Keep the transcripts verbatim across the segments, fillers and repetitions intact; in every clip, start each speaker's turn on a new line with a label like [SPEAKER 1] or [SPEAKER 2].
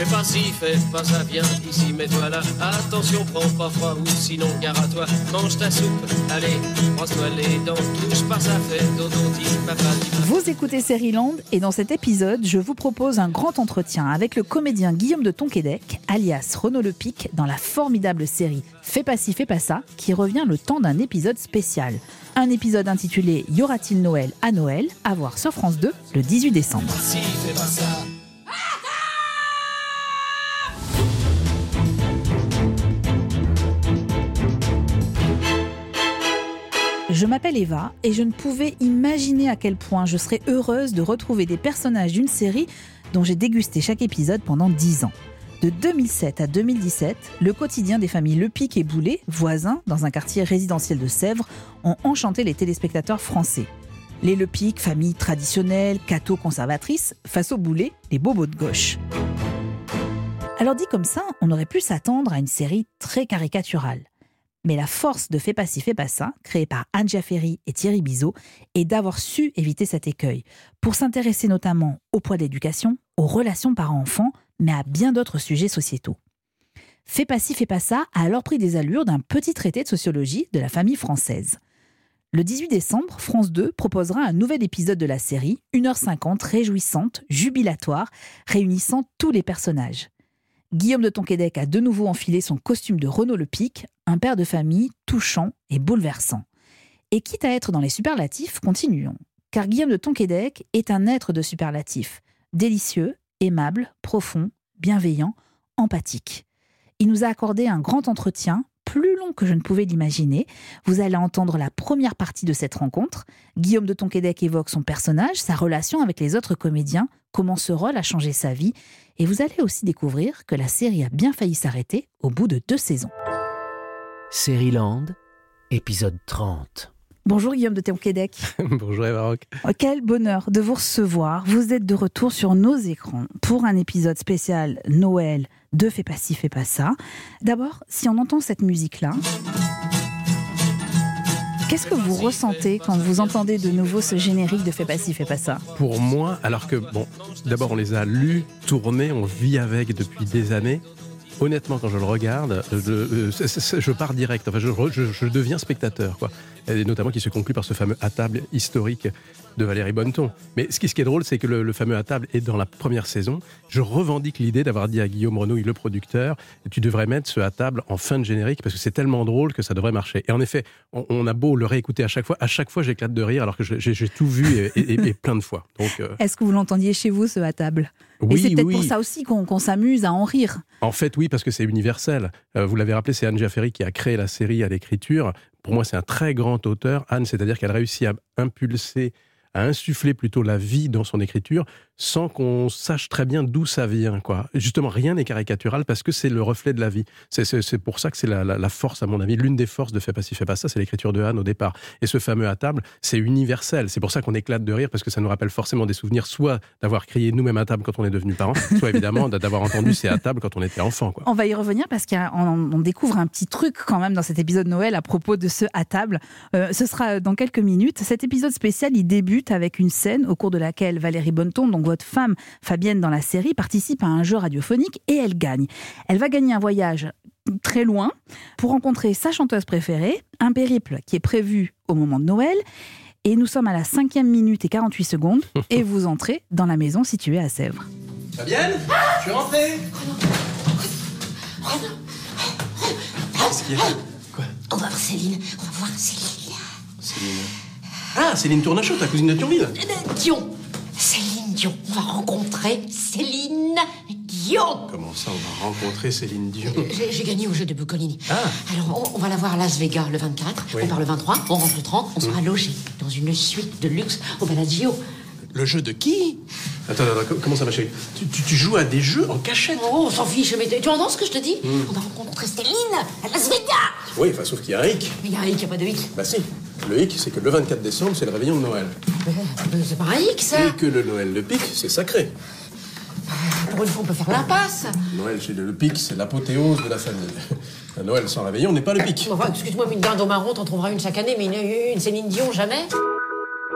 [SPEAKER 1] Fais pas ci, fais pas ça, viens ici, mets-toi là. Attention, prends pas froid ou sinon gare à toi. Mange ta soupe, allez, brosse-toi les dents. Touche pas ça, fais dodo, dis papa, dis papa.
[SPEAKER 2] Vous écoutez Seriland et dans cet épisode, je vous propose un grand entretien avec le comédien Guillaume de Tonquédec, alias Renaud Lepic, dans la formidable série Fais pas ci, fais pas ça, qui revient le temps d'un épisode spécial. Un épisode intitulé Y aura-t-il Noël à Noël, à voir sur France deux le dix-huit décembre.
[SPEAKER 1] Si, fais pas ça.
[SPEAKER 2] Je m'appelle Eva et je ne pouvais imaginer à quel point je serais heureuse de retrouver des personnages d'une série dont j'ai dégusté chaque épisode pendant dix ans. De deux mille sept à deux mille dix-sept, le quotidien des familles Lepic et Boulet, voisins dans un quartier résidentiel de Sèvres, ont enchanté les téléspectateurs français. Les Lepic, famille traditionnelle, catho-conservatrice, face aux Boulet, les bobos de gauche. Alors dit comme ça, on aurait pu s'attendre à une série très caricaturale. Mais la force de Fais pas ci, fais pas ça, créée par Anne Jaffery et Thierry Bizot, est d'avoir su éviter cet écueil, pour s'intéresser notamment au poids de l'éducation, aux relations parents-enfants, mais à bien d'autres sujets sociétaux. Fais pas ci, fais pas ça a alors pris des allures d'un petit traité de sociologie de la famille française. Le dix-huit décembre, France deux proposera un nouvel épisode de la série, une heure cinquante, réjouissante, jubilatoire, réunissant tous les personnages. Guillaume de Tonquédec a de nouveau enfilé son costume de Renaud Lepic, un père de famille touchant et bouleversant. Et quitte à être dans les superlatifs, continuons. Car Guillaume de Tonquédec est un être de superlatifs, délicieux, aimable, profond, bienveillant, empathique. Il nous a accordé un grand entretien, plus long que je ne pouvais l'imaginer. Vous allez entendre la première partie de cette rencontre. Guillaume de Tonquédec évoque son personnage, sa relation avec les autres comédiens, comment ce rôle a changé sa vie. Et vous allez aussi découvrir que la série a bien failli s'arrêter au bout de deux saisons.
[SPEAKER 3] Seriland, épisode trente.
[SPEAKER 2] Bonjour Guillaume de Tonquédec.
[SPEAKER 4] Bonjour Eva Rock.
[SPEAKER 2] Quel bonheur de vous recevoir. Vous êtes de retour sur nos écrans pour un épisode spécial Noël de Fais pas ci, fais pas ça. D'abord, si on entend cette musique-là, qu'est-ce que vous ressentez quand vous entendez de nouveau ce générique de Fais pas ci, fais pas ça ?
[SPEAKER 4] Pour moi, alors que, bon, d'abord on les a lus, tournés, on vit avec depuis des années. Honnêtement, quand je le regarde, je, je, je pars direct. Enfin, je, je, je deviens spectateur, quoi. Et notamment qui se conclut par ce fameux à table historique de Valérie Bonneton. Mais ce qui, ce qui est drôle, c'est que le, le fameux à table est dans la première saison. Je revendique l'idée d'avoir dit à Guillaume Renouille, le producteur, tu devrais mettre ce à table en fin de générique parce que c'est tellement drôle que ça devrait marcher. Et en effet, on, on a beau le réécouter à chaque fois, à chaque fois j'éclate de rire alors que je, j'ai, j'ai tout vu et, et, et plein de fois. Donc, euh...
[SPEAKER 2] Est-ce que vous l'entendiez chez vous, ce à table ?
[SPEAKER 4] Oui,
[SPEAKER 2] et c'est peut-être
[SPEAKER 4] oui.
[SPEAKER 2] pour ça aussi qu'on, qu'on s'amuse à en rire.
[SPEAKER 4] En fait, oui, parce que c'est universel. Euh, vous l'avez rappelé, c'est Anne Jaffery qui a créé la série à l'écriture. Pour moi, c'est un très grand auteur, Anne, c'est-à-dire qu'elle réussit à impulser, à insuffler plutôt la vie dans son écriture, sans qu'on sache très bien d'où ça vient, quoi. Justement, rien n'est caricatural parce que c'est le reflet de la vie. C'est, c'est, c'est pour ça que c'est la, la, la force, à mon avis, l'une des forces de Fais pas ci, fais pas ça, c'est l'écriture de Anne au départ. Et ce fameux à table, c'est universel. C'est pour ça qu'on éclate de rire, parce que ça nous rappelle forcément des souvenirs, soit d'avoir crié nous-mêmes à table quand on est devenu parents, soit évidemment d'avoir entendu ces à table quand on était enfant, quoi.
[SPEAKER 2] On va y revenir parce qu'on découvre un petit truc quand même dans cet épisode Noël à propos de ce à table. Euh, ce sera dans quelques minutes. Cet épisode spécial, il débute avec une scène au cours de laquelle Valérie Bonneton, donc votre femme Fabienne dans la série, participe à un jeu radiophonique et elle gagne. Elle va gagner un voyage très loin pour rencontrer sa chanteuse préférée, un périple qui est prévu au moment de Noël. Et nous sommes à la cinquième minute et quarante-huit secondes et vous entrez dans la maison située à Sèvres.
[SPEAKER 5] Fabienne, je suis rentrée. Qu'est-ce qu'il y a ? Quoi ?
[SPEAKER 6] On va voir Céline, on va voir Céline.
[SPEAKER 5] Céline. Ah, Céline Tournachot, ta cousine de Thionville.
[SPEAKER 6] Euh, Dion. Céline Dion. On va rencontrer Céline Dion.
[SPEAKER 5] Comment ça, on va rencontrer Céline Dion ?
[SPEAKER 6] J'ai, j'ai gagné au jeu de Bucolini.
[SPEAKER 5] Ah.
[SPEAKER 6] Alors, on, on va la voir à Las Vegas le vingt-quatre,
[SPEAKER 5] Oui.
[SPEAKER 6] on part le vingt-trois, on rentre le trente, on sera mmh. logé dans une suite de luxe au Bellagio.
[SPEAKER 5] Le jeu de qui ? Attends, attends, attends, comment ça, ma chérie ? tu, tu, tu joues à des jeux en cachette ?
[SPEAKER 6] Oh, on s'en fiche, mais tu entends ce que je te dis ? mmh. On va rencontrer Céline à Las Vegas.
[SPEAKER 5] Oui, enfin, sauf qu'il y a un hic.
[SPEAKER 6] Mais il y a un hic, il n'y a pas de hic.
[SPEAKER 5] Bah si. Le hic, c'est que le vingt-quatre décembre, c'est le réveillon de Noël.
[SPEAKER 6] Mais, mais c'est pas un hic, ça.
[SPEAKER 5] Et que le Noël Lepic, c'est sacré.
[SPEAKER 6] Pour une fois, on peut faire l'impasse.
[SPEAKER 5] Noël chez le Lepic, c'est l'apothéose de la famille. Un Noël sans réveillon n'est pas Lepic.
[SPEAKER 6] Enfin, excuse-moi, mais une dinde au marron, t'en trouveras une chaque année, mais une, une Céline Dion, jamais.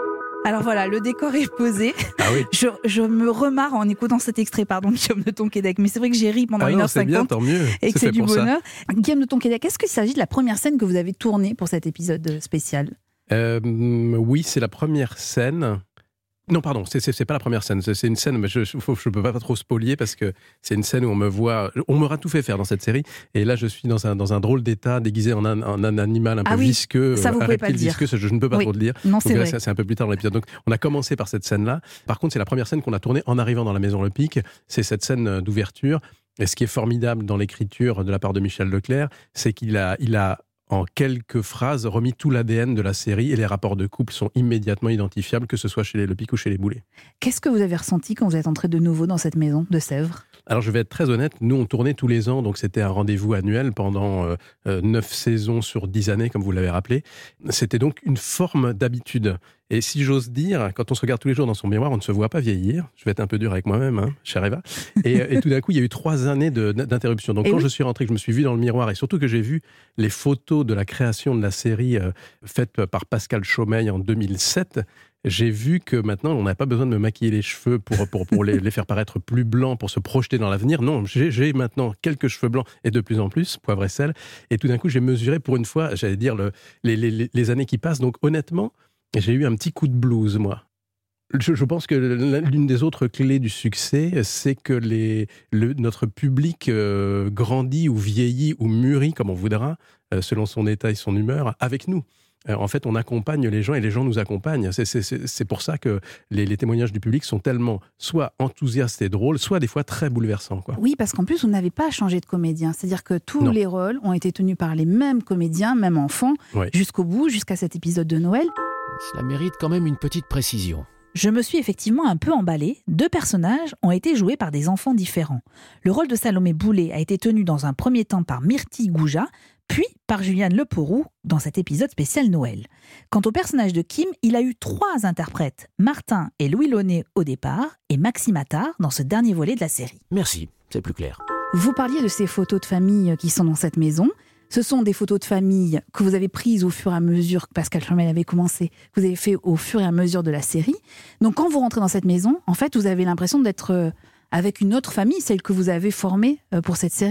[SPEAKER 2] Alors voilà, le décor est posé.
[SPEAKER 4] Ah oui.
[SPEAKER 2] Je, je me remarre en écoutant cet extrait, pardon, Guillaume de Tonquédec. Mais c'est vrai que j'ai ri pendant
[SPEAKER 4] Ah
[SPEAKER 2] une
[SPEAKER 4] non,
[SPEAKER 2] heure
[SPEAKER 4] c'est bien,
[SPEAKER 2] cinquante
[SPEAKER 4] tant mieux.
[SPEAKER 2] et que
[SPEAKER 4] C'est
[SPEAKER 2] c'est
[SPEAKER 4] fait
[SPEAKER 2] du
[SPEAKER 4] pour ça.
[SPEAKER 2] bonheur. Guillaume de Tonquédec, est-ce qu'il s'agit de la première scène que vous avez tournée pour cet épisode spécial ?
[SPEAKER 4] Euh, oui, c'est la première scène. Non, pardon, c'est, c'est, c'est pas la première scène. C'est, c'est une scène, mais je ne peux pas trop spolier parce que c'est une scène où on me voit. On m'aura tout fait faire dans cette série. Et là, je suis dans un, dans un drôle d'état, déguisé en un, en un animal un
[SPEAKER 2] ah
[SPEAKER 4] peu
[SPEAKER 2] oui,
[SPEAKER 4] visqueux.
[SPEAKER 2] Ça, vous
[SPEAKER 4] un
[SPEAKER 2] pouvez pas le
[SPEAKER 4] reptile
[SPEAKER 2] dire.
[SPEAKER 4] visqueux, je, je ne peux pas
[SPEAKER 2] oui.
[SPEAKER 4] trop le dire.
[SPEAKER 2] Non, c'est
[SPEAKER 4] Donc,
[SPEAKER 2] vrai.
[SPEAKER 4] c'est, c'est un peu plus tard dans l'épisode. Donc, on a commencé par cette scène-là. Par contre, c'est la première scène qu'on a tournée en arrivant dans la Maison Le Pic. C'est cette scène d'ouverture. Et ce qui est formidable dans l'écriture de la part de Michel Leclerc, c'est qu'il a, il a en quelques phrases, remis tout l'A D N de la série et les rapports de couple sont immédiatement identifiables, que ce soit chez les Le Pic ou chez les Boulets.
[SPEAKER 2] Qu'est-ce que vous avez ressenti quand vous êtes entré de nouveau dans cette maison de Sèvres ?
[SPEAKER 4] Alors je vais être très honnête, nous on tournait tous les ans, donc c'était un rendez-vous annuel pendant euh, euh, neuf saisons sur dix années, comme vous l'avez rappelé. C'était donc une forme d'habitude. Et si j'ose dire, quand on se regarde tous les jours dans son miroir, on ne se voit pas vieillir. Je vais être un peu dur avec moi-même, hein, chère Eva. Et, et tout d'un coup, il y a eu trois années de, d'interruption. Donc
[SPEAKER 2] et
[SPEAKER 4] quand
[SPEAKER 2] oui.
[SPEAKER 4] je suis rentré, que je me suis vu dans le miroir, et surtout que j'ai vu les photos de la création de la série euh, faite par Pascal Chaumeil en deux mille sept, j'ai vu que maintenant, on n'avait pas besoin de me maquiller les cheveux pour, pour, pour les, les faire paraître plus blancs, pour se projeter dans l'avenir. Non, j'ai, j'ai maintenant quelques cheveux blancs, et de plus en plus, poivre et sel. Et tout d'un coup, j'ai mesuré pour une fois, j'allais dire, le, les, les, les années qui passent. Donc honnêtement, j'ai eu un petit coup de blues, moi. Je, je pense que l'une des autres clés du succès, c'est que les, le, notre public euh, grandit ou vieillit ou mûrit, comme on voudra, euh, selon son état et son humeur, avec nous. Euh, en fait, on accompagne les gens et les gens nous accompagnent. C'est, c'est, c'est, c'est pour ça que les, les témoignages du public sont tellement soit enthousiastes et drôles, soit des fois très bouleversants, quoi.
[SPEAKER 2] Oui, parce qu'en plus, vous n'avez pas changé de comédien. C'est-à-dire que tous
[SPEAKER 4] Non.
[SPEAKER 2] les rôles ont été tenus par les mêmes comédiens, même enfants,
[SPEAKER 4] Ouais.
[SPEAKER 2] jusqu'au bout, jusqu'à cet épisode de Noël.
[SPEAKER 3] Cela mérite quand même une petite précision.
[SPEAKER 2] Je me suis effectivement un peu emballée. Deux personnages ont été joués par des enfants différents. Le rôle de Salomé Boulet a été tenu dans un premier temps par Myrtille Gouja, puis par Juliane Leporou dans cet épisode spécial Noël. Quant au personnage de Kim, il a eu trois interprètes, Martin et Louis Launay au départ, et Maxime Attard dans ce dernier volet de la série.
[SPEAKER 3] Merci, c'est plus clair.
[SPEAKER 2] Vous parliez de ces photos de famille qui sont dans cette maison. Ce sont des photos de famille que vous avez prises au fur et à mesure que Pascal Chaumeil avait commencé, que vous avez fait au fur et à mesure de la série. Donc quand vous rentrez dans cette maison, en fait, vous avez l'impression d'être avec une autre famille, celle que vous avez formée pour cette série ?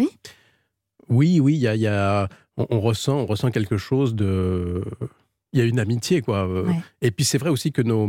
[SPEAKER 4] Oui, oui, il y a, y a, on, on ressent, on ressent quelque chose de... Il y a une amitié, quoi.
[SPEAKER 2] Ouais.
[SPEAKER 4] Et puis c'est vrai aussi que nos,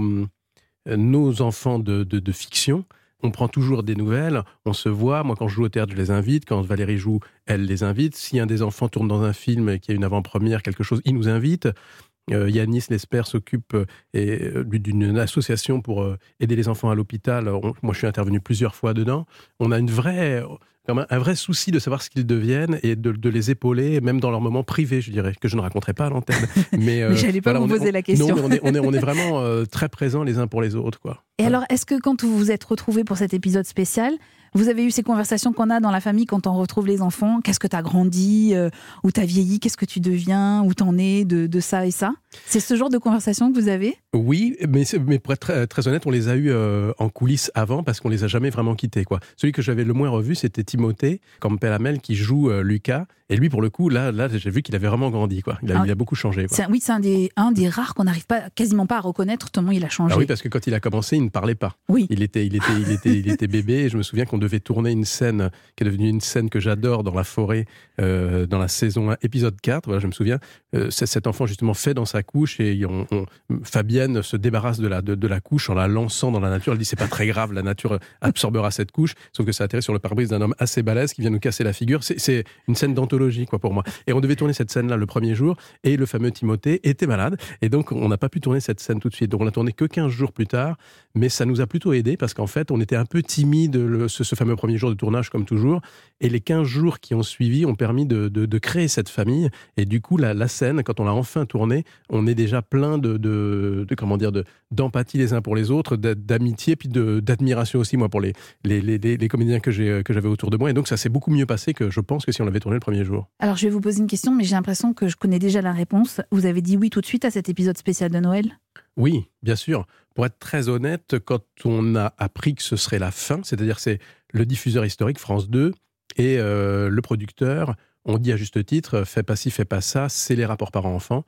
[SPEAKER 4] nos enfants de, de, de fiction, on prend toujours des nouvelles, on se voit. Moi, quand je joue au théâtre, je les invite. Quand Valérie joue, elle les invite. Si un des enfants tourne dans un film et qu'il y a une avant-première, quelque chose, il nous invite. Euh, Yanis Lesper s'occupe euh, et, euh, d'une association pour euh, aider les enfants à l'hôpital. On, moi, je suis intervenu plusieurs fois dedans. On a une vraie... Comme un, un vrai souci de savoir ce qu'ils deviennent et de, de les épauler, même dans leurs moments privés, je dirais, que je ne raconterai pas à l'antenne. Mais, euh,
[SPEAKER 2] Mais j'allais pas
[SPEAKER 4] voilà,
[SPEAKER 2] vous
[SPEAKER 4] on est-
[SPEAKER 2] poser
[SPEAKER 4] on-
[SPEAKER 2] la question.
[SPEAKER 4] Non, mais on est, on est, on est vraiment euh, très présents les uns pour les autres, quoi.
[SPEAKER 2] Et
[SPEAKER 4] Voilà.
[SPEAKER 2] alors, est-ce que quand vous vous êtes retrouvés pour cet épisode spécial, vous avez eu ces conversations qu'on a dans la famille quand on retrouve les enfants ? Qu'est-ce que t'as grandi ? euh, Où t'as vieilli ? Qu'est-ce que tu deviens ? Où t'en es de, de ça et ça ? C'est ce genre de conversation que vous avez ?
[SPEAKER 4] Oui, mais, c'est- mais pour être très, très honnête, on les a eus euh, en coulisses avant parce qu'on les a jamais vraiment quittés, quoi. Celui que j'avais le moins revu, c'était Timothée Campbell-Hamel qui joue euh, Lucas. Et lui, pour le coup, là, là j'ai vu qu'il avait vraiment grandi, quoi. Il a,
[SPEAKER 2] Ah,
[SPEAKER 4] il a beaucoup changé, quoi.
[SPEAKER 2] C'est un- Oui, c'est un des, un des rares qu'on n'arrive pas, quasiment pas à reconnaître tellement il a changé.
[SPEAKER 4] Ah oui, parce que quand il a commencé, il ne parlait pas.
[SPEAKER 2] Oui.
[SPEAKER 4] Il était, il était, il était, il était bébé. Et je me souviens qu'on devait tourner une scène qui est devenue une scène que j'adore dans la forêt, euh, dans la saison un, épisode quatre. Voilà, je me souviens. Euh, c'est- cet enfant justement fait dans sa couche et on, on- Fabienne se débarrasse de la, de, de la couche en la lançant dans la nature. Elle dit c'est pas très grave, la nature absorbera cette couche. Sauf que ça atterrit sur le pare-brise d'un homme assez balèze qui vient nous casser la figure. C'est, c'est une scène d'anthologie, quoi, pour moi. Et on devait tourner cette scène-là le premier jour et le fameux Timothée était malade et donc on n'a pas pu tourner cette scène tout de suite. Donc on l'a tourné que quinze jours plus tard, mais ça nous a plutôt aidé parce qu'en fait on était un peu timide le, ce, ce fameux premier jour de tournage comme toujours et les quinze jours qui ont suivi ont permis de, de, de créer cette famille et du coup la, la scène, quand on l'a enfin tournée, on est déjà plein de, de, de comment dire, de, d'empathie les uns pour les autres, d'a- d'amitié puis de, d'admiration aussi moi pour les, les, les, les, les comédiens que, j'ai, que j'avais autour de moi et donc ça s'est beaucoup mieux passé que je pense que si on l'avait tourné le premier jour.
[SPEAKER 2] Alors, je vais vous poser une question, mais j'ai l'impression que je connais déjà la réponse. Vous avez dit oui tout de suite à cet épisode spécial de Noël ?
[SPEAKER 4] Oui, bien sûr. Pour être très honnête, quand on a appris que ce serait la fin, c'est-à-dire c'est le diffuseur historique France deux et euh, le producteur ont dit à juste titre, fais pas ci, fais pas ça, c'est les rapports parents-enfants.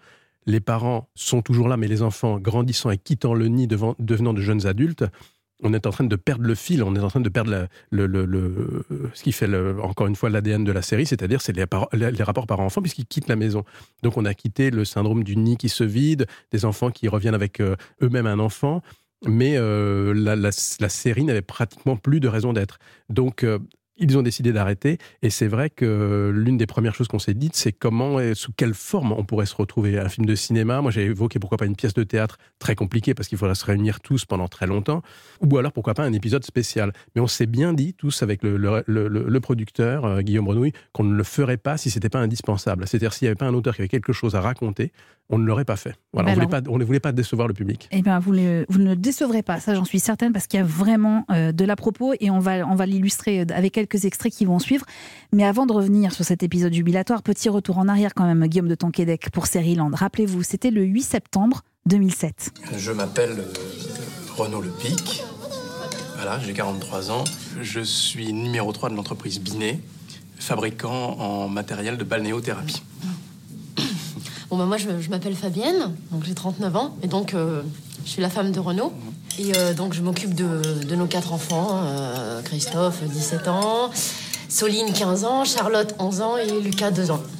[SPEAKER 4] les parents sont toujours là, mais les enfants grandissant et quittant le nid, devant, devenant de jeunes adultes, on est en train de perdre le fil, on est en train de perdre la, le, le, le, ce qui fait, le, encore une fois, l'A D N de la série, c'est-à-dire c'est les, par, les rapports parents-enfants puisqu'ils quittent la maison. Donc on a quitté le syndrome du nid qui se vide, des enfants qui reviennent avec euh, eux-mêmes un enfant, mais euh, la, la, la série n'avait pratiquement plus de raison d'être. Donc euh, ils ont décidé d'arrêter, et c'est vrai que l'une des premières choses qu'on s'est dites, c'est comment, sous quelle forme on pourrait se retrouver. Un film de cinéma, moi j'ai évoqué pourquoi pas une pièce de théâtre, très compliquée parce qu'il faudra se réunir tous pendant très longtemps, ou alors pourquoi pas un épisode spécial. Mais on s'est bien dit, tous avec le, le, le, le producteur, euh, Guillaume Renouille, qu'on ne le ferait pas si c'était pas indispensable. C'est-à-dire s'il n'y avait pas un auteur qui avait quelque chose à raconter, on ne l'aurait pas fait. Voilà, ben on, alors, pas, on ne voulait pas décevoir le public.
[SPEAKER 2] Eh bien, vous, le, vous ne le décevrez pas, ça j'en suis certaine, parce qu'il y a vraiment euh, de l'à-propos, et on va, on va l'illustrer avec quelques extraits qui vont suivre. Mais avant de revenir sur cet épisode jubilatoire, petit retour en arrière quand même, Guillaume de Tonquédec, pour Sériland. Rappelez-vous, c'était le huit septembre deux mille sept.
[SPEAKER 5] Je m'appelle euh, Renaud Lepic. Voilà, j'ai quarante-trois ans. Je suis numéro trois de l'entreprise Binet, fabricant en matériel de balnéothérapie.
[SPEAKER 7] Bon, bah moi, je, je m'appelle Fabienne, donc j'ai trente-neuf ans, et donc euh, je suis la femme de Renaud. Et euh, donc je m'occupe de, de nos quatre enfants, euh, Christophe, dix-sept ans, Soline, quinze ans, Charlotte, onze ans, et Lucas, deux ans.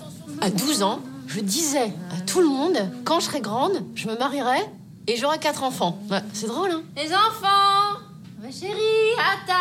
[SPEAKER 7] À douze ans, je disais à tout le monde, quand je serai grande, je me marierai et j'aurai quatre enfants. Ouais, c'est drôle, hein?
[SPEAKER 8] Les enfants, ma chérie,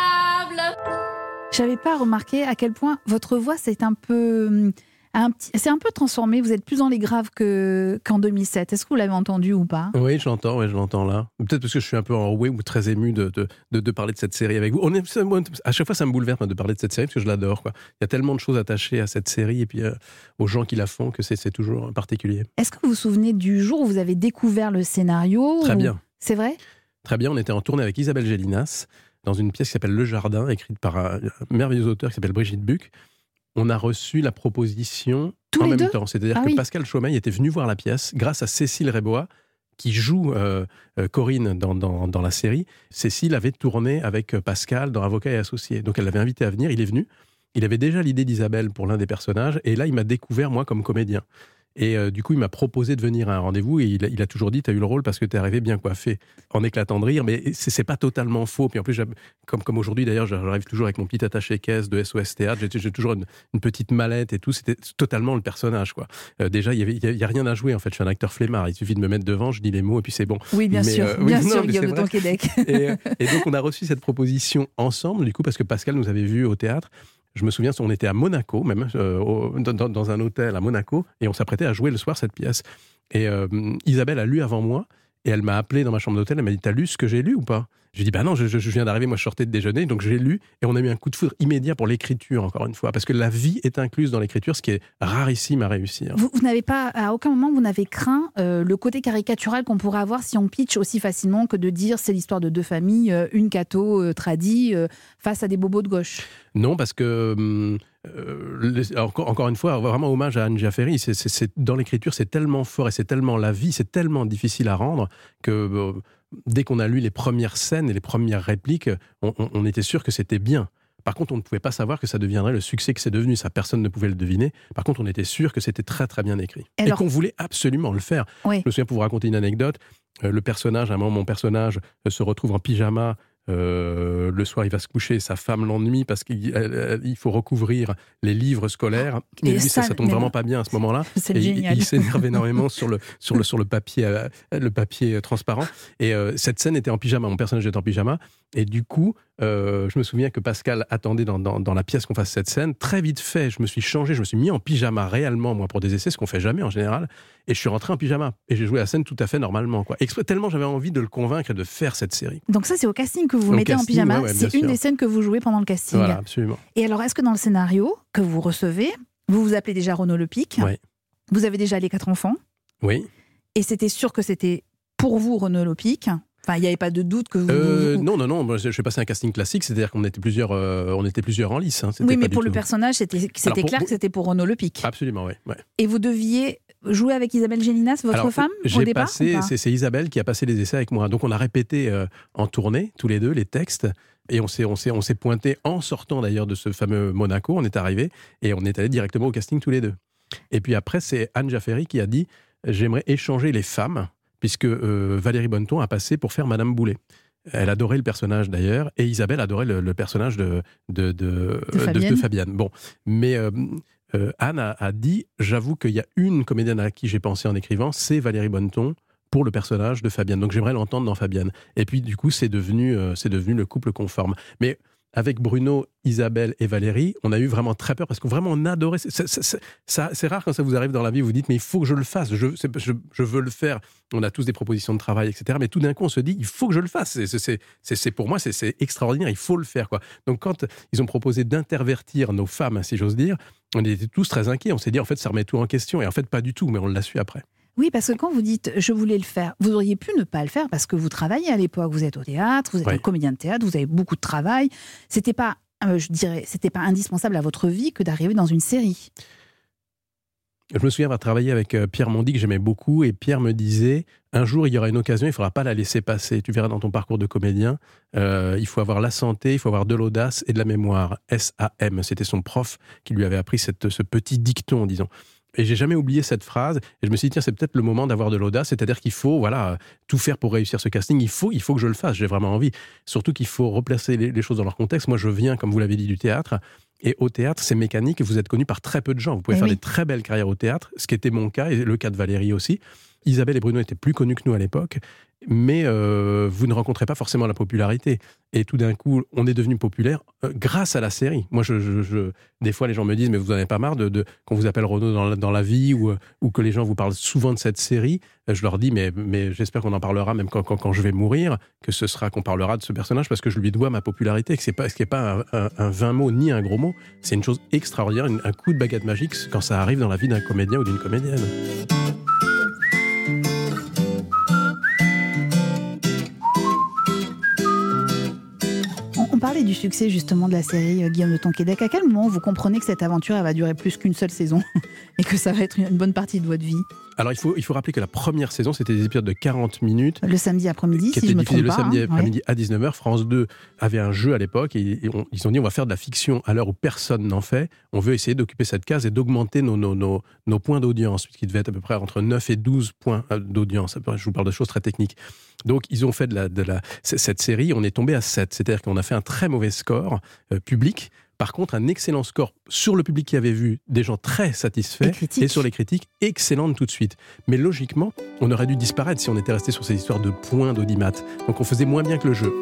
[SPEAKER 8] à table.
[SPEAKER 2] J'avais pas remarqué à quel point votre voix s'est un peu... Un petit, c'est un peu transformé, vous êtes plus dans les graves que, qu'en deux mille sept. Est-ce que vous l'avez entendu ou pas?
[SPEAKER 4] Oui, je l'entends, ouais, je l'entends là. Peut-être parce que je suis un peu enroué ou très ému de, de, de, de parler de cette série avec vous. On est, à chaque fois, ça me bouleverse de parler de cette série parce que je l'adore, quoi. Il y a tellement de choses attachées à cette série et puis euh, aux gens qui la font que c'est, c'est toujours particulier.
[SPEAKER 2] Est-ce que vous vous souvenez du jour où vous avez découvert le scénario?
[SPEAKER 4] Très
[SPEAKER 2] ou...
[SPEAKER 4] bien.
[SPEAKER 2] C'est vrai?
[SPEAKER 4] Très bien, on était en tournée avec Isabelle Gélinas dans une pièce qui s'appelle Le Jardin, écrite par un merveilleux auteur qui s'appelle Brigitte Buck. On a reçu la proposition
[SPEAKER 2] Tous
[SPEAKER 4] en
[SPEAKER 2] les
[SPEAKER 4] même
[SPEAKER 2] deux
[SPEAKER 4] temps. C'est-à-dire
[SPEAKER 2] ah
[SPEAKER 4] que
[SPEAKER 2] oui.
[SPEAKER 4] Pascal Chaumeil était venu voir la pièce grâce à Cécile Rébois, qui joue euh, euh, Corinne dans, dans, dans la série. Cécile avait tourné avec Pascal dans Avocat et Associés. Donc elle l'avait invité à venir, il est venu. Il avait déjà l'idée d'Isabelle pour l'un des personnages. Et là, il m'a découvert, moi, comme comédien. Et euh, du coup, il m'a proposé de venir à un rendez-vous et il a, il a toujours dit, t'as eu le rôle parce que t'es arrivé bien coiffé, en éclatant de rire, mais c'est, c'est pas totalement faux. Puis en plus, comme, comme aujourd'hui d'ailleurs, j'arrive toujours avec mon petit attaché-caisse de S O S Théâtre, j'ai, j'ai toujours une, une petite mallette et tout, c'était totalement le personnage, quoi. Euh, déjà, il y avait, il y a rien à jouer, en fait, je suis un acteur flemmard, il suffit de me mettre devant, je dis les mots et puis c'est bon.
[SPEAKER 2] Oui, bien
[SPEAKER 4] mais,
[SPEAKER 2] sûr,
[SPEAKER 4] euh,
[SPEAKER 2] bien
[SPEAKER 4] oui,
[SPEAKER 2] sûr,
[SPEAKER 4] non,
[SPEAKER 2] Guillaume de Tonquédec.
[SPEAKER 4] Et, et donc, on a reçu cette proposition ensemble, du coup, parce que Pascal nous avait vus au théâtre. Je me souviens, on était à Monaco, même, euh, au, dans, dans un hôtel à Monaco, et on s'apprêtait à jouer le soir cette pièce. Et euh, Isabelle a lu avant moi, et elle m'a appelé dans ma chambre d'hôtel, elle m'a dit « T'as lu ce que j'ai lu ou pas ?» J'ai dit « Bah non, je, je, je viens d'arriver, moi je sortais de déjeuner, donc j'ai lu, et on a eu un coup de foudre immédiat pour l'écriture, encore une fois, parce que la vie est incluse dans l'écriture, ce qui est rarissime à réussir. »
[SPEAKER 2] Vous, vous n'avez pas, à aucun moment, vous n'avez craint euh, le côté caricatural qu'on pourrait avoir si on pitch aussi facilement que de dire c'est l'histoire de deux familles, euh, une catho euh, tradie, euh, face à des bobos de gauche?
[SPEAKER 4] Non, parce que... Hum, Euh, les, encore, encore une fois, vraiment hommage à Anne Jaferi, c'est, c'est, c'est, dans l'écriture c'est tellement fort et c'est tellement la vie, c'est tellement difficile à rendre que euh, dès qu'on a lu les premières scènes et les premières répliques, on, on, on était sûr que c'était bien. Par contre, on ne pouvait pas savoir que ça deviendrait le succès que c'est devenu, ça personne ne pouvait le deviner. Par contre, on était sûr que c'était très très bien écrit. Et, Alors, et qu'on voulait absolument le faire.
[SPEAKER 2] Oui.
[SPEAKER 4] Je me souviens, pour vous raconter une anecdote, euh, le personnage, à un moment, mon personnage euh, se retrouve en pyjama. Euh, le soir, il va se coucher, sa femme l'ennuie parce qu'il euh, il faut recouvrir les livres scolaires. Mais lui, ça, ça tombe vraiment pas bien à ce moment-là.
[SPEAKER 2] C'est
[SPEAKER 4] et
[SPEAKER 2] génial.
[SPEAKER 4] Il, il s'énerve énormément sur le sur le sur le papier euh, le papier transparent. Et euh, cette scène était en pyjama. Mon personnage était en pyjama. Et du coup, euh, je me souviens que Pascal attendait dans, dans dans la pièce qu'on fasse cette scène. Très vite fait, je me suis changé, je me suis mis en pyjama réellement, moi, pour des essais, ce qu'on fait jamais en général. Et je suis rentré en pyjama. Et j'ai joué la scène tout à fait normalement, quoi. Exprès, tellement j'avais envie de le convaincre et de faire cette série.
[SPEAKER 2] Donc ça, c'est au casting que vous vous
[SPEAKER 4] Au
[SPEAKER 2] mettez
[SPEAKER 4] casting,
[SPEAKER 2] en pyjama.
[SPEAKER 4] ouais, ouais,
[SPEAKER 2] c'est
[SPEAKER 4] sûr.
[SPEAKER 2] une des scènes que vous jouez pendant le casting.
[SPEAKER 4] Voilà, absolument.
[SPEAKER 2] Et alors, est-ce que dans le scénario que vous recevez, vous vous appelez déjà Renaud Lepic?
[SPEAKER 4] Oui.
[SPEAKER 2] Vous avez déjà les quatre enfants?
[SPEAKER 4] Oui.
[SPEAKER 2] Et c'était sûr que c'était pour vous Renaud Lepic? Enfin, il n'y avait pas de doute que vous...
[SPEAKER 4] Euh, non, non, non. Moi, je suis passé un casting classique, c'est-à-dire qu'on était plusieurs, euh, on était plusieurs en lice. Hein.
[SPEAKER 2] Oui, mais
[SPEAKER 4] pas
[SPEAKER 2] pour
[SPEAKER 4] du
[SPEAKER 2] le
[SPEAKER 4] tout...
[SPEAKER 2] personnage, c'était, c'était
[SPEAKER 4] Alors, pour,
[SPEAKER 2] clair
[SPEAKER 4] pour...
[SPEAKER 2] que c'était pour Renaud Lepic.
[SPEAKER 4] Absolument, oui. Ouais.
[SPEAKER 2] Et vous deviez jouer avec Isabelle Gélinas, votre
[SPEAKER 4] Alors,
[SPEAKER 2] femme,
[SPEAKER 4] j'ai
[SPEAKER 2] au départ
[SPEAKER 4] passé,
[SPEAKER 2] ou pas?
[SPEAKER 4] c'est, c'est Isabelle qui a passé les essais avec moi. Donc, on a répété euh, en tournée, tous les deux, les textes. Et on s'est, on s'est, on s'est pointé en sortant d'ailleurs de ce fameux Monaco. On est arrivé et on est allé directement au casting tous les deux. Et puis après, c'est Anne Jaferi qui a dit j'aimerais échanger les femmes, puisque euh, Valérie Bonneton a passé pour faire Madame Boulet. Elle adorait le personnage d'ailleurs, et Isabelle adorait le, le personnage de, de, de,
[SPEAKER 2] de, Fabienne.
[SPEAKER 4] de, de Fabienne. Bon, mais euh, euh, Anne a, a dit, j'avoue qu'il y a une comédienne à qui j'ai pensé en écrivant, c'est Valérie Bonneton, pour le personnage de Fabienne. Donc j'aimerais l'entendre dans Fabienne. Et puis du coup, c'est devenu, euh, c'est devenu le couple conforme. Mais avec Bruno, Isabelle et Valérie, on a eu vraiment très peur parce que vraiment on adorait. C'est, c'est, c'est, ça, c'est rare quand ça vous arrive dans la vie, vous vous dites mais il faut que je le fasse, je, je, je veux le faire. On a tous des propositions de travail, et cetera. Mais tout d'un coup, on se dit il faut que je le fasse. C'est, c'est, c'est, c'est pour moi, c'est, c'est extraordinaire. Il faut le faire, quoi. Donc quand ils ont proposé d'intervertir nos femmes, si j'ose dire, on était tous très inquiets. On s'est dit en fait ça remet tout en question. Et en fait pas du tout. Mais on l'a su après.
[SPEAKER 2] Oui, parce que quand vous dites « je voulais le faire », vous auriez pu ne pas le faire parce que vous travaillez à l'époque. Vous êtes au théâtre, vous êtes
[SPEAKER 4] Oui.
[SPEAKER 2] un comédien de théâtre, vous avez beaucoup de travail. C'était pas, euh, je dirais, c'était pas indispensable à votre vie que d'arriver dans une série.
[SPEAKER 4] Je me souviens avoir travaillé avec Pierre Mondy, que j'aimais beaucoup, et Pierre me disait « un jour, il y aura une occasion, il ne faudra pas la laisser passer. Tu verras dans ton parcours de comédien, euh, il faut avoir la santé, il faut avoir de l'audace et de la mémoire. S A M » C'était son prof qui lui avait appris cette, ce petit dicton, disons. Et j'ai jamais oublié cette phrase. Et je me suis dit, tiens, c'est peut-être le moment d'avoir de l'audace. C'est-à-dire qu'il faut, voilà, tout faire pour réussir ce casting. Il faut, il faut que je le fasse. J'ai vraiment envie. Surtout qu'il faut replacer les, les choses dans leur contexte. Moi, je viens, comme vous l'avez dit, du théâtre. Et au théâtre, c'est mécanique. Vous êtes connu par très peu de gens. Vous pouvez
[SPEAKER 2] et
[SPEAKER 4] faire
[SPEAKER 2] oui.
[SPEAKER 4] des très belles carrières au théâtre, ce qui était mon cas et le cas de Valérie aussi. Isabelle et Bruno étaient plus connus que nous à l'époque, mais euh, vous ne rencontrez pas forcément la popularité. Et tout d'un coup, on est devenu populaire euh, grâce à la série. Moi, je, je, je, des fois, les gens me disent, mais vous n'en avez pas marre de, de, qu'on vous appelle Renaud dans la, dans la vie ou, ou que les gens vous parlent souvent de cette série. Je leur dis, mais, mais j'espère qu'on en parlera même quand, quand, quand je vais mourir, que ce sera qu'on parlera de ce personnage parce que je lui dois ma popularité, que ce n'est pas, pas un, un, un vain mot ni un gros mot. C'est une chose extraordinaire, une, un coup de baguette magique quand ça arrive dans la vie d'un comédien ou d'une comédienne.
[SPEAKER 2] On parlait du succès justement de la série euh, Guillaume de Tonquédec. À quel moment vous comprenez que cette aventure elle va durer plus qu'une seule saison et que ça va être une bonne partie de votre vie ?
[SPEAKER 4] Alors, il faut, il faut rappeler que la première saison, c'était des épisodes de quarante minutes.
[SPEAKER 2] Le samedi après-midi,
[SPEAKER 4] qui
[SPEAKER 2] si je me trompe
[SPEAKER 4] le
[SPEAKER 2] pas.
[SPEAKER 4] samedi
[SPEAKER 2] hein,
[SPEAKER 4] après-midi
[SPEAKER 2] ouais.
[SPEAKER 4] à dix-neuf heures. France deux avait un jeu à l'époque et, et on, ils ont dit on va faire de la fiction à l'heure où personne n'en fait. On veut essayer d'occuper cette case et d'augmenter nos, nos, nos, nos points d'audience, puisqu'il devait être à peu près entre neuf et douze points d'audience. Je vous parle de choses très techniques. Donc, ils ont fait de la, de la, cette série, on est tombé à sept. C'est-à-dire qu'on a fait un très mauvais score euh, public. Par contre, un excellent score sur le public qui avait vu, des gens très satisfaits,
[SPEAKER 2] et,
[SPEAKER 4] et sur les critiques, excellente tout de suite. Mais logiquement, on aurait dû disparaître si on était resté sur ces histoires de points d'audimat. Donc on faisait moins bien que le jeu.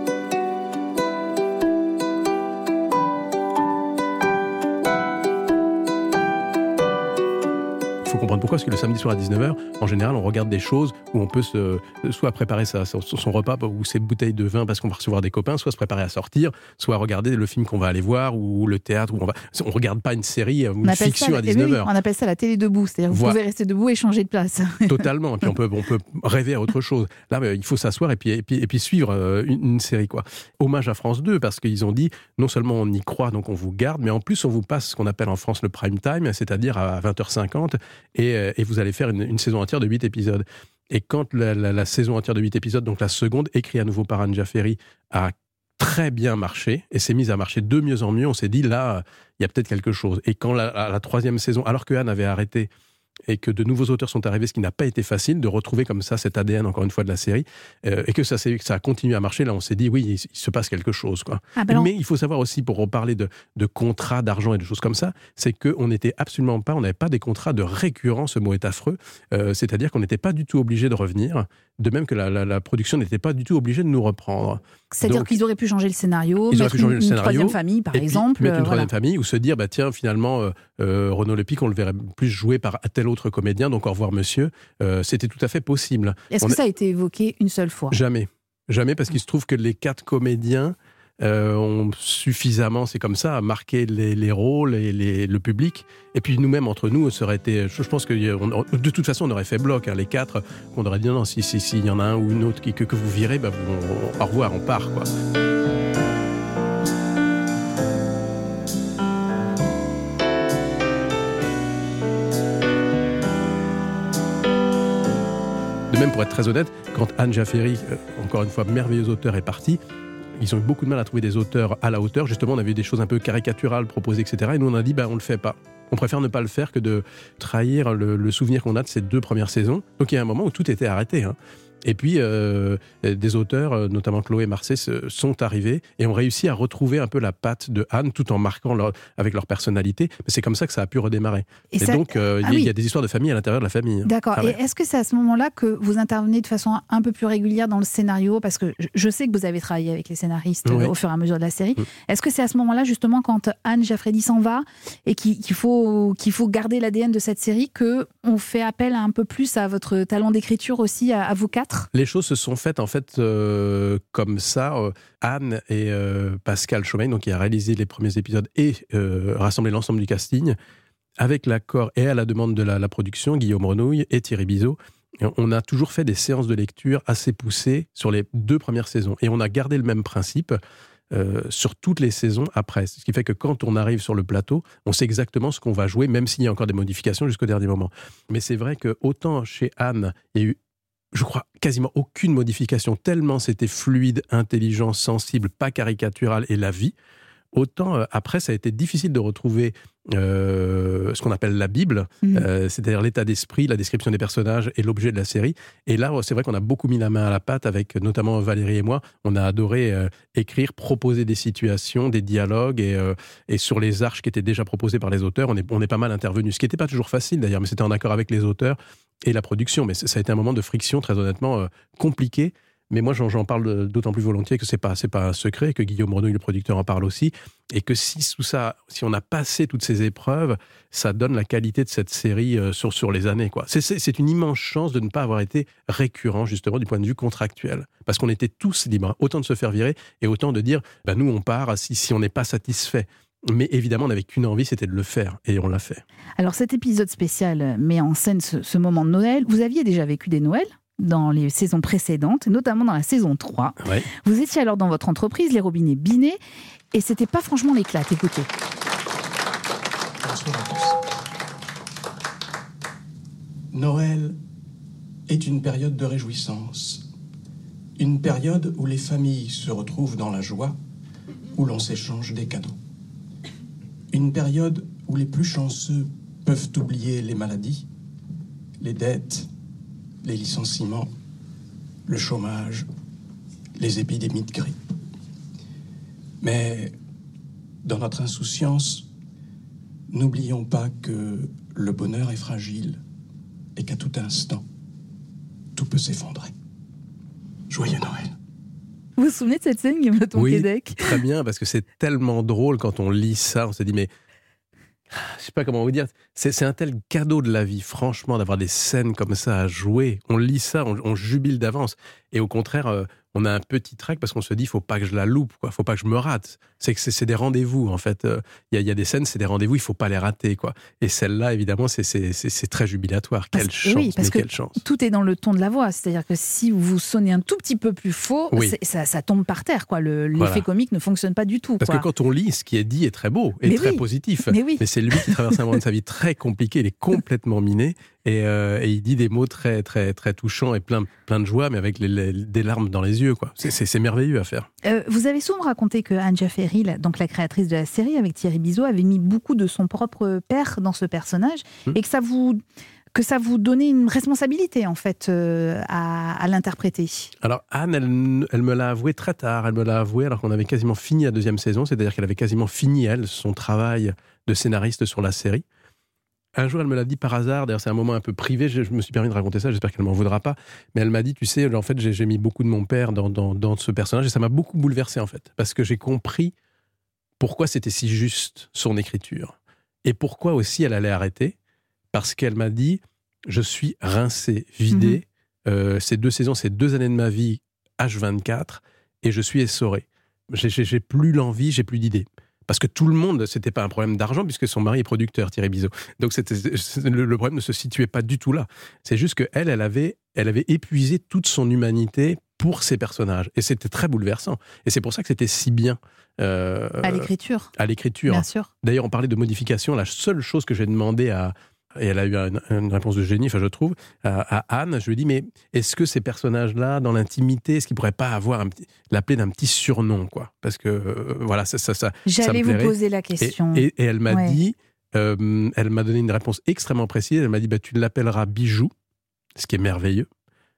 [SPEAKER 4] Il faut comprendre pourquoi, parce que le samedi soir à dix-neuf heures, en général, on regarde des choses où on peut se, soit préparer sa, son, son repas ou ses bouteilles de vin parce qu'on va recevoir des copains, soit se préparer à sortir, soit regarder le film qu'on va aller voir ou le théâtre où on va. On regarde pas une série ou une fiction
[SPEAKER 2] ça,
[SPEAKER 4] à dix-neuf heures.
[SPEAKER 2] Oui, on appelle ça la télé debout, c'est-à-dire vous voilà. pouvez rester debout et changer de place.
[SPEAKER 4] Totalement. Et puis on peut, on peut rêver à autre chose. Là, il faut s'asseoir et puis, et puis, et puis suivre une, une série, quoi. Hommage à France deux parce qu'ils ont dit non seulement on y croit donc on vous garde, mais en plus on vous passe ce qu'on appelle en France le prime time, c'est-à-dire à vingt heures cinquante et, et vous allez faire une, une saison entière de huit épisodes. Et quand la, la, la saison entière de huit épisodes, donc la seconde, écrite à nouveau par Anne Jaffery, a très bien marché, et s'est mise à marcher de mieux en mieux, on s'est dit, là, il y a peut-être quelque chose. Et quand la, la, la troisième saison, alors que Anne avait arrêté, et que de nouveaux auteurs sont arrivés, ce qui n'a pas été facile, de retrouver comme ça cet A D N, encore une fois, de la série, euh, et que ça, que ça a continué à marcher, là, on s'est dit, oui, il, il se passe quelque chose, quoi.
[SPEAKER 2] Ah ben
[SPEAKER 4] Mais il faut savoir aussi, pour reparler de, de contrats, d'argent et de choses comme ça, c'est qu'on n'était absolument pas, on n'avait pas des contrats de récurrence, ce mot est affreux, euh, c'est-à-dire qu'on n'était pas du tout obligé de revenir, de même que la, la, la production n'était pas du tout obligée de nous reprendre.
[SPEAKER 2] C'est-à-dire qu'ils auraient pu changer le scénario,
[SPEAKER 4] ils
[SPEAKER 2] mettre
[SPEAKER 4] pu changer
[SPEAKER 2] une,
[SPEAKER 4] le scénario,
[SPEAKER 2] une troisième famille, par
[SPEAKER 4] et
[SPEAKER 2] exemple.
[SPEAKER 4] Puis mettre une
[SPEAKER 2] euh,
[SPEAKER 4] troisième
[SPEAKER 2] voilà.
[SPEAKER 4] famille, ou se dire, bah, tiens, finalement, euh, euh, Renaud Lepic, on le verrait plus joué par tel autre comédien, donc au revoir monsieur. Euh, c'était tout à fait possible.
[SPEAKER 2] Est-ce
[SPEAKER 4] on
[SPEAKER 2] que
[SPEAKER 4] a...
[SPEAKER 2] ça a été évoqué une seule fois ?
[SPEAKER 4] Jamais. Jamais, parce qu'il se trouve que les quatre comédiens euh, ont suffisamment, c'est comme ça, marqué les, les rôles et les, le public. Et puis nous-mêmes, entre nous, ça aurait été. Je pense que on, de toute façon, on aurait fait bloc. Hein, les quatre, on aurait dit non, si si si, il y en a un ou une autre qui, que, que vous virez, bah, on, au revoir, on part, quoi. De même, pour être très honnête, quand Anne Jaffery, euh, encore une fois merveilleuse auteure, est partie, ils ont eu beaucoup de mal à trouver des auteurs à la hauteur. Justement, on avait eu des choses un peu caricaturales proposées, et cetera. Et nous, on a dit, bah, on le fait pas. On préfère ne pas le faire que de trahir le, le souvenir qu'on a de ces deux premières saisons. Donc, il y a un moment où tout était arrêté, hein. Et puis, euh, des auteurs, notamment Chloé et Marcé, sont arrivés et ont réussi à retrouver un peu la patte de Anne tout en marquant leur, avec leur personnalité. Mais c'est comme ça que ça a pu redémarrer. Et, et ça... donc, euh, ah, il y, oui. y a des histoires de famille à l'intérieur de la famille.
[SPEAKER 2] D'accord.
[SPEAKER 4] Ah, ouais.
[SPEAKER 2] Et est-ce que c'est à ce moment-là que vous intervenez de façon un peu plus régulière dans le scénario ? Parce que je sais que vous avez travaillé avec les scénaristes oui. au fur et à mesure de la série. Oui. Est-ce que c'est à ce moment-là, justement, quand Anne Giaffredi s'en va et qu'il, qu'il, faut, qu'il faut garder l'A D N de cette série, qu'on fait appel un peu plus à votre talent d'écriture aussi, à, à vous quatre ?
[SPEAKER 4] Les choses se sont faites en fait euh, comme ça. Euh, Anne et euh, Pascal Chaumain, donc qui a réalisé les premiers épisodes et euh, rassemblé l'ensemble du casting, avec l'accord et à la demande de la, la production, Guillaume Renouille et Thierry Bizot, on a toujours fait des séances de lecture assez poussées sur les deux premières saisons. Et on a gardé le même principe euh, sur toutes les saisons après. Ce qui fait que quand on arrive sur le plateau, on sait exactement ce qu'on va jouer, même s'il y a encore des modifications jusqu'au dernier moment. Mais c'est vrai que autant chez Anne, il y a eu, je crois, quasiment aucune modification, tellement c'était fluide, intelligent, sensible, pas caricatural et la vie. Autant euh, après, ça a été difficile de retrouver euh, ce qu'on appelle la Bible, mmh. euh, c'est-à-dire l'état d'esprit, la description des personnages et l'objet de la série. Et là, c'est vrai qu'on a beaucoup mis la main à la pâte avec notamment Valérie et moi. On a adoré euh, écrire, proposer des situations, des dialogues et, euh, et sur les arches qui étaient déjà proposées par les auteurs, on est, on est pas mal intervenus. Ce qui n'était pas toujours facile d'ailleurs, mais c'était en accord avec les auteurs et la production. Mais ça a été un moment de friction très honnêtement euh, compliqué. Mais moi, j'en, j'en parle d'autant plus volontiers que c'est pas, c'est pas un secret, que Guillaume Renouille, le producteur, en parle aussi, et que si tout ça, si on a passé toutes ces épreuves, ça donne la qualité de cette série euh, sur, sur les années, quoi. C'est, c'est, c'est une immense chance de ne pas avoir été récurrent, justement, du point de vue contractuel. Parce qu'on était tous libres, autant de se faire virer, et autant de dire, bah, nous, on part si, si on n'est pas satisfait. Mais évidemment, on n'avait qu'une envie, c'était de le faire, et on l'a fait.
[SPEAKER 2] Alors, cet épisode spécial met en scène ce, ce moment de Noël. Vous aviez déjà vécu des Noëls dans les saisons précédentes, notamment dans la saison trois.
[SPEAKER 4] Ouais.
[SPEAKER 2] Vous étiez alors dans votre entreprise, les robinets Binet, et c'était pas franchement l'éclat. Écoutez.
[SPEAKER 5] Bonsoir à tous. Noël est une période de réjouissance. Une période où les familles se retrouvent dans la joie, où l'on s'échange des cadeaux. Une période où les plus chanceux peuvent oublier les maladies, les dettes, les licenciements, le chômage, les épidémies de grippe. Mais dans notre insouciance, n'oublions pas que le bonheur est fragile et qu'à tout instant, tout peut s'effondrer. Joyeux Noël.
[SPEAKER 2] Vous vous souvenez de cette scène, Guillaume Le Tonquédec ?
[SPEAKER 4] Oui, très bien, parce que c'est tellement drôle quand on lit ça, on se dit mais... Je sais pas comment vous dire, c'est, c'est un tel cadeau de la vie, franchement, d'avoir des scènes comme ça à jouer. On lit ça, on, on jubile d'avance. Et au contraire, euh, on a un petit trac parce qu'on se dit, il faut pas que je la loupe, quoi. Faut pas que je me rate. C'est que c'est, c'est des rendez-vous, en fait. Il euh, y, y a des scènes, c'est des rendez-vous, il faut pas les rater, quoi. Et celle-là, évidemment, c'est, c'est, c'est, c'est très jubilatoire. Quelle
[SPEAKER 2] parce,
[SPEAKER 4] chance,
[SPEAKER 2] oui, parce
[SPEAKER 4] mais
[SPEAKER 2] que
[SPEAKER 4] quelle chance.
[SPEAKER 2] Tout est dans le ton de la voix. C'est-à-dire que si vous sonnez un tout petit peu plus faux, oui. ça, ça tombe par terre, quoi. Le, l'effet voilà. comique ne fonctionne pas du tout.
[SPEAKER 4] Parce
[SPEAKER 2] quoi.
[SPEAKER 4] que quand on lit, ce qui est dit est très beau et mais très oui. positif.
[SPEAKER 2] Mais, oui.
[SPEAKER 4] mais c'est lui qui traverse un moment de sa vie très compliqué, il est complètement miné. Et, euh, et il dit des mots très, très, très touchants et plein, plein de joie, mais avec les, les, des larmes dans les yeux, quoi. C'est, c'est, c'est merveilleux à faire.
[SPEAKER 2] Euh, vous avez souvent raconté que Anne Giaffredi, donc la créatrice de la série, avec Thierry Bizot, avait mis beaucoup de son propre père dans ce personnage, mmh. et que ça vous... que ça vous donnait une responsabilité, en fait, euh, à, à l'interpréter.
[SPEAKER 4] Alors, Anne, elle, elle me l'a avoué très tard. Elle me l'a avoué alors qu'on avait quasiment fini la deuxième saison, c'est-à-dire qu'elle avait quasiment fini, elle, son travail de scénariste sur la série. Un jour, elle me l'a dit par hasard, d'ailleurs c'est un moment un peu privé, je, je me suis permis de raconter ça, j'espère qu'elle ne m'en voudra pas, mais elle m'a dit, tu sais, en fait, j'ai, j'ai mis beaucoup de mon père dans, dans, dans ce personnage, et ça m'a beaucoup bouleversé, en fait, parce que j'ai compris pourquoi c'était si juste, son écriture, et pourquoi aussi elle allait arrêter, parce qu'elle m'a dit, je suis rincé, vidé, mmh. euh, ces deux saisons, ces deux années de ma vie, H vingt-quatre, et je suis essoré. J'ai, j'ai, j'ai plus l'envie, j'ai plus d'idées. Parce que tout le monde, c'était pas un problème d'argent, puisque son mari est producteur, Thierry Bizot. Donc c'était, le, le problème ne se situait pas du tout là. C'est juste qu'elle, elle avait, elle avait épuisé toute son humanité pour ses personnages. Et c'était très bouleversant. Et c'est pour ça que c'était si bien. Euh,
[SPEAKER 2] à l'écriture.
[SPEAKER 4] À l'écriture.
[SPEAKER 2] Bien sûr.
[SPEAKER 4] D'ailleurs, on parlait de modification. La seule chose que j'ai demandé à, et elle a eu une, une réponse de génie, enfin je trouve, à, à Anne. Je lui ai dit, mais est-ce que ces personnages-là, dans l'intimité, est-ce qu'ils ne pourraient pas avoir un petit, l'appeler d'un petit surnom, quoi ? Parce que, euh, voilà, ça, ça, ça
[SPEAKER 2] J'allais
[SPEAKER 4] ça me
[SPEAKER 2] vous poser la question.
[SPEAKER 4] Et, et, et elle m'a
[SPEAKER 2] ouais.
[SPEAKER 4] dit, euh, elle m'a donné une réponse extrêmement précise. Elle m'a dit, bah, tu l'appelleras Bijou, ce qui est merveilleux,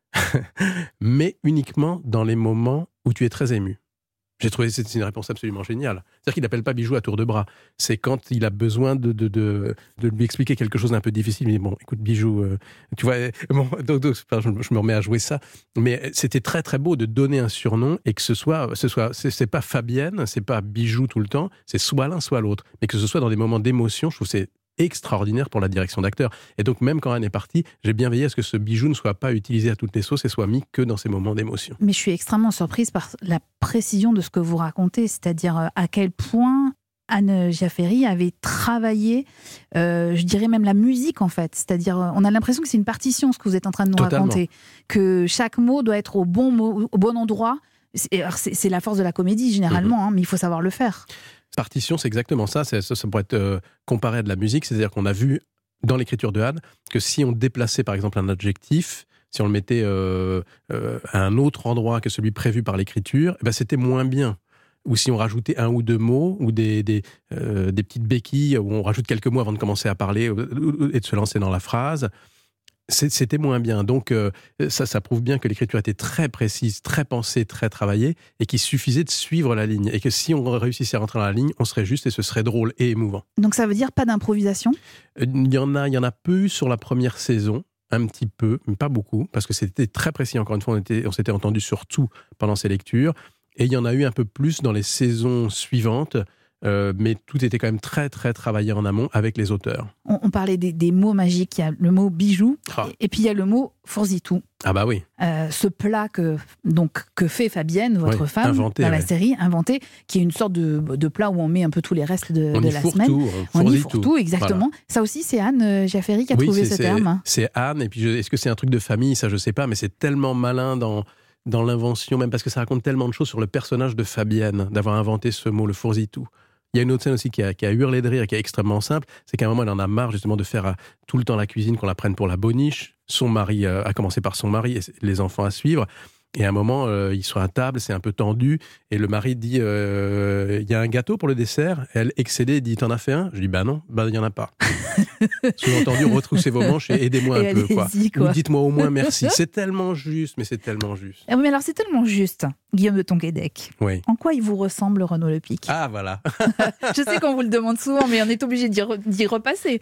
[SPEAKER 4] mais uniquement dans les moments où tu es très ému. J'ai trouvé que c'est une réponse absolument géniale. C'est-à-dire qu'il n'appelle pas Bijou à tour de bras. C'est quand il a besoin de, de, de, de lui expliquer quelque chose d'un peu difficile. Il dit, bon, écoute, Bijou, euh, tu vois, bon, donc, donc, je me remets à jouer ça. Mais c'était très, très beau de donner un surnom et que ce soit, ce soit c'est, c'est pas Fabienne, c'est pas Bijou tout le temps, c'est soit l'un, soit l'autre. Mais que ce soit dans des moments d'émotion, je trouve que c'est extraordinaire pour la direction d'acteur. Et donc, même quand Anne est partie, j'ai bien veillé à ce que ce bijou ne soit pas utilisé à toutes les sauces et soit mis que dans ces moments d'émotion.
[SPEAKER 2] Mais je suis extrêmement surprise par la précision de ce que vous racontez, c'est-à-dire à quel point Anne Giaferi avait travaillé, euh, je dirais même la musique en fait. C'est-à-dire, on a l'impression que c'est une partition ce que vous êtes en train de nous
[SPEAKER 4] Totalement.
[SPEAKER 2] raconter, que chaque mot doit être au bon, mot, au bon endroit. C'est, c'est, c'est la force de la comédie généralement, mmh. hein, mais il faut savoir le faire.
[SPEAKER 4] Partition, c'est exactement ça. C'est, ça, ça pourrait être euh, comparé à de la musique. C'est-à-dire qu'on a vu dans l'écriture de Anne que si on déplaçait par exemple un adjectif, si on le mettait euh, euh, à un autre endroit que celui prévu par l'écriture, eh ben, c'était moins bien. Ou si on rajoutait un ou deux mots, ou des, des, euh, des petites béquilles, où on rajoute quelques mots avant de commencer à parler et de se lancer dans la phrase, c'était moins bien. Donc euh, ça, ça prouve bien que l'écriture était très précise, très pensée, très travaillée, et qu'il suffisait de suivre la ligne. Et que si on réussissait à rentrer dans la ligne, on serait juste et ce serait drôle et émouvant.
[SPEAKER 2] Donc ça veut dire pas d'improvisation ?
[SPEAKER 4] Il y en a, il y en a peu eu sur la première saison, un petit peu, mais pas beaucoup, parce que c'était très précis. Encore une fois, on, était, on s'était entendu sur tout pendant ces lectures. Et il y en a eu un peu plus dans les saisons suivantes. Euh, mais tout était quand même très très travaillé en amont avec les auteurs.
[SPEAKER 2] On, on parlait des, des mots magiques, il y a le mot bijou ah. et, et puis il y a le mot fourzitou.
[SPEAKER 4] Ah bah oui.
[SPEAKER 2] Euh, ce plat que, donc, que fait Fabienne, votre oui, femme,
[SPEAKER 4] inventé,
[SPEAKER 2] dans
[SPEAKER 4] ouais.
[SPEAKER 2] la série, inventé, qui est une sorte de, de plat où on met un peu tous les restes de,
[SPEAKER 4] on
[SPEAKER 2] de
[SPEAKER 4] y
[SPEAKER 2] la
[SPEAKER 4] fourre
[SPEAKER 2] semaine.
[SPEAKER 4] Tout, on,
[SPEAKER 2] on y fourre tout, exactement.
[SPEAKER 4] Voilà.
[SPEAKER 2] Ça aussi, c'est Anne Giaferi qui a
[SPEAKER 4] oui,
[SPEAKER 2] trouvé
[SPEAKER 4] c'est,
[SPEAKER 2] ce
[SPEAKER 4] c'est,
[SPEAKER 2] terme.
[SPEAKER 4] C'est Anne, et puis je, est-ce que c'est un truc de famille ? Ça je sais pas, mais c'est tellement malin dans... dans l'invention, même parce que ça raconte tellement de choses sur le personnage de Fabienne, d'avoir inventé ce mot, le fourzitou. Il y a une autre scène aussi qui a, qui a hurlé de rire et qui est extrêmement simple, c'est qu'à un moment, elle en a marre justement de faire tout le temps la cuisine, qu'on la prenne pour la boniche. Son mari, euh, a commencé par son mari et les enfants à suivre. Et à un moment, euh, ils sont à table, c'est un peu tendu, et le mari dit euh, « Il y a un gâteau pour le dessert ?» Elle, excédée, dit « T'en as fait un ?» Je dis « Ben non, ben il n'y en a pas. » Sous-entendu, retroussez vos manches et aidez-moi et un peu. Quoi. Quoi. Ou dites-moi au moins merci. C'est tellement juste, mais c'est tellement juste.
[SPEAKER 2] Ah oui, mais alors c'est tellement juste, Guillaume de Tonquédec.
[SPEAKER 4] Oui.
[SPEAKER 2] En quoi il vous ressemble, Renaud Lepic ?
[SPEAKER 4] Ah, voilà.
[SPEAKER 2] Je sais qu'on vous le demande souvent, mais on est obligé d'y, re, d'y repasser.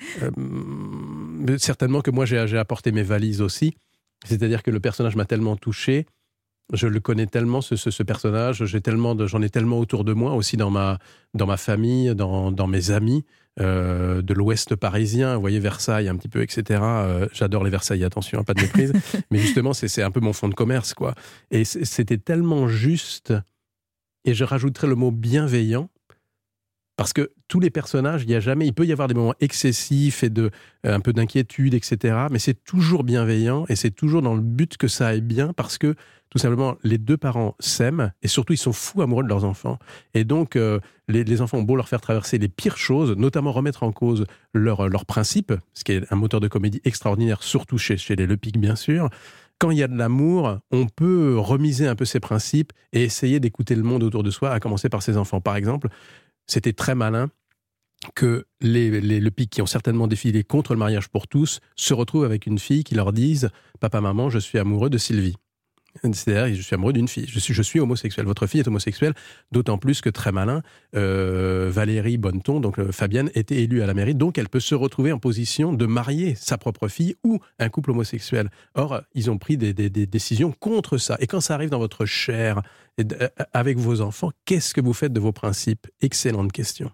[SPEAKER 4] Euh, certainement que moi, j'ai, j'ai apporté mes valises aussi. C'est-à-dire que le personnage m'a tellement touché. Je le connais tellement, ce, ce, ce personnage. J'ai tellement de, j'en ai tellement autour de moi, aussi dans ma, dans ma famille, dans, dans mes amis, euh, de l'Ouest parisien. Vous voyez, Versailles, un petit peu, et cetera. Euh, j'adore les Versailles, attention, hein, pas de méprise. Mais justement, c'est, c'est un peu mon fond de commerce, quoi. Et c'était tellement juste. Et je rajouterais le mot bienveillant. Parce que tous les personnages, il y a jamais, il peut y avoir des moments excessifs et de euh, un peu d'inquiétude, et cetera. Mais c'est toujours bienveillant et c'est toujours dans le but que ça aille bien, parce que tout simplement les deux parents s'aiment et surtout ils sont fous amoureux de leurs enfants. Et donc euh, les, les enfants ont beau leur faire traverser les pires choses, notamment remettre en cause leurs leur principes, ce qui est un moteur de comédie extraordinaire, surtout chez, chez les Lepic bien sûr. Quand il y a de l'amour, on peut remiser un peu ses principes et essayer d'écouter le monde autour de soi, à commencer par ses enfants. Par exemple, c'était très malin que les, les Lepic, qui ont certainement défilé contre le mariage pour tous, se retrouvent avec une fille qui leur dise « Papa, maman, je suis amoureux de Sylvie ». C'est-à-dire, je suis amoureux d'une fille. Je suis, je suis homosexuel. Votre fille est homosexuelle, d'autant plus que très malin. Euh, Valérie Bonneton, donc euh, Fabienne, était élue à la mairie, donc elle peut se retrouver en position de marier sa propre fille ou un couple homosexuel. Or, ils ont pris des, des, des décisions contre ça. Et quand ça arrive dans votre chair, et d- avec vos enfants, qu'est-ce que vous faites de vos principes ? Excellente question.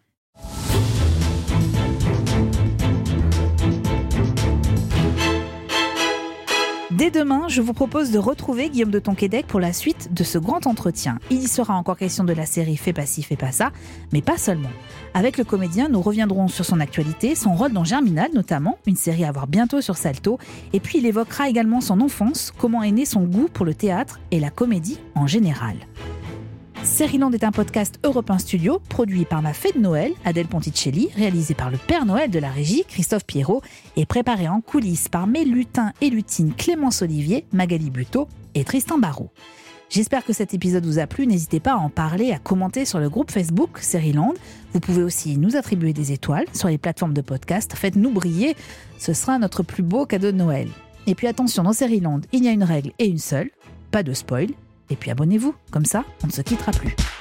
[SPEAKER 2] Dès demain, je vous propose de retrouver Guillaume de Tonquédec pour la suite de ce grand entretien. Il y sera encore question de la série Fais pas ci, fais pas ça, mais pas seulement. Avec le comédien, nous reviendrons sur son actualité, son rôle dans Germinal notamment, une série à voir bientôt sur Salto, et puis il évoquera également son enfance, comment est né son goût pour le théâtre et la comédie en général. Seriland est un podcast Europe un Studio, produit par ma fée de Noël, Adèle Ponticelli, réalisé par le Père Noël de la régie, Christophe Pierrot, et préparé en coulisses par mes lutins et lutines Clémence Olivier, Magali Buteau et Tristan Barrault. J'espère que cet épisode vous a plu. N'hésitez pas à en parler, à commenter sur le groupe Facebook Seriland. Vous pouvez aussi nous attribuer des étoiles sur les plateformes de podcast. Faites-nous briller, ce sera notre plus beau cadeau de Noël. Et puis attention, dans Seriland, il y a une règle et une seule, pas de spoil. Et puis abonnez-vous, comme ça, on ne se quittera plus.